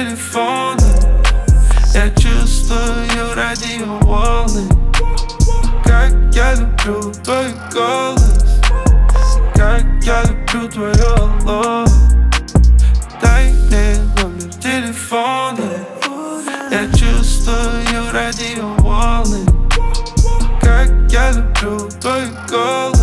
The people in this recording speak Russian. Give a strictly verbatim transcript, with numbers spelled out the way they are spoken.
телефона. Я чувствую радиоволны. Как я люблю твой голос, как я люблю твое алло. Дай мне номер телефона. Я чувствую радиоволны. Как я люблю твой голос.